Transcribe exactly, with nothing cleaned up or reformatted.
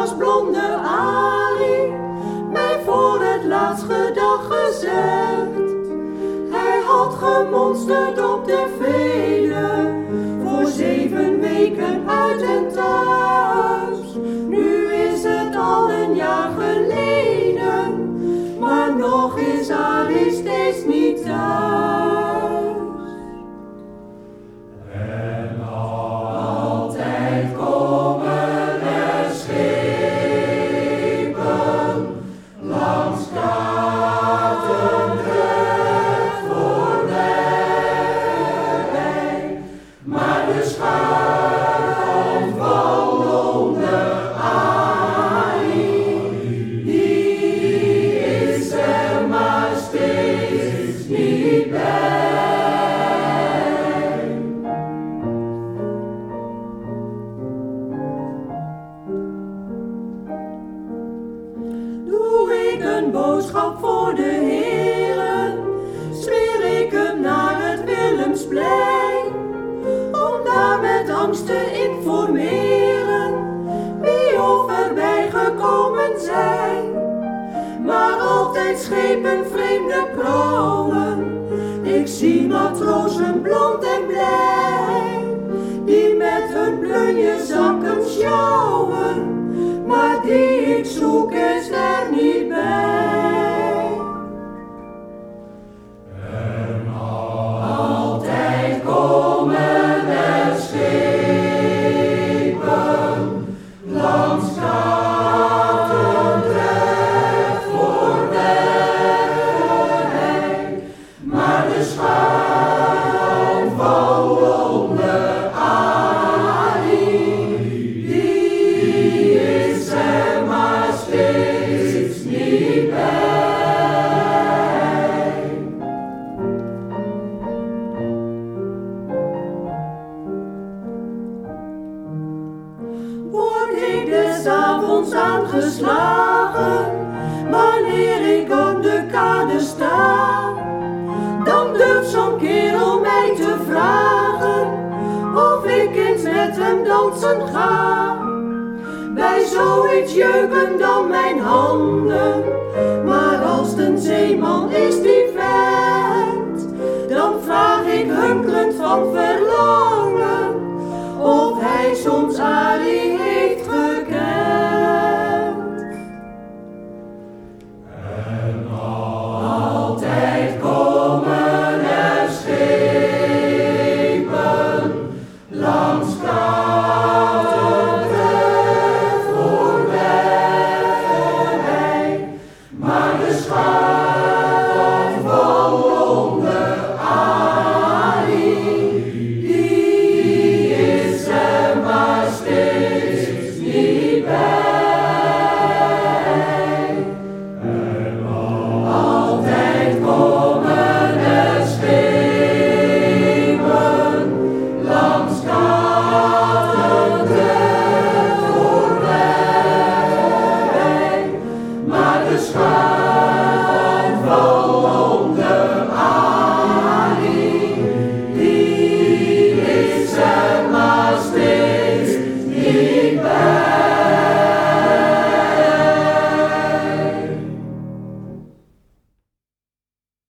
was blonde Arie mij voor het laatst gedag gezegd. Hij had gemonsterd op de Veluwe, voor zeven weken uit en thuis. Nu is het al een jaar geleden, maar nog is Arie steeds niet thuis. En altijd komen er schepen langs Katendrecht voorbij, maar de schuit van blonde Arie, die is er maar steeds niet bij. Doe ik een boodschap voor de heren, smeer ik hem naar het Willemsplein, om daar met angst te informeren wie of erbij gekomen zijn. Maar altijd schepen vreemde prauwen, ik zie matrozen blond en blij, die met hun plunjezakken sjouwen, maar die ik zoek is er niet bij. En altijd komen er schepen langs Katendrecht voorbij, maar de schuit van blonde Arie, die is er maar steeds niet bij. Word ik des avonds aangeslagen, wanneer ik op de kade sta, dan durft zo'n kerel mij te vragen of ik eens met hem dansen ga. Bij zoiets jeuken dan mijn handen, maar als het een zeeman is die vent, dan vraag ik hunkelend van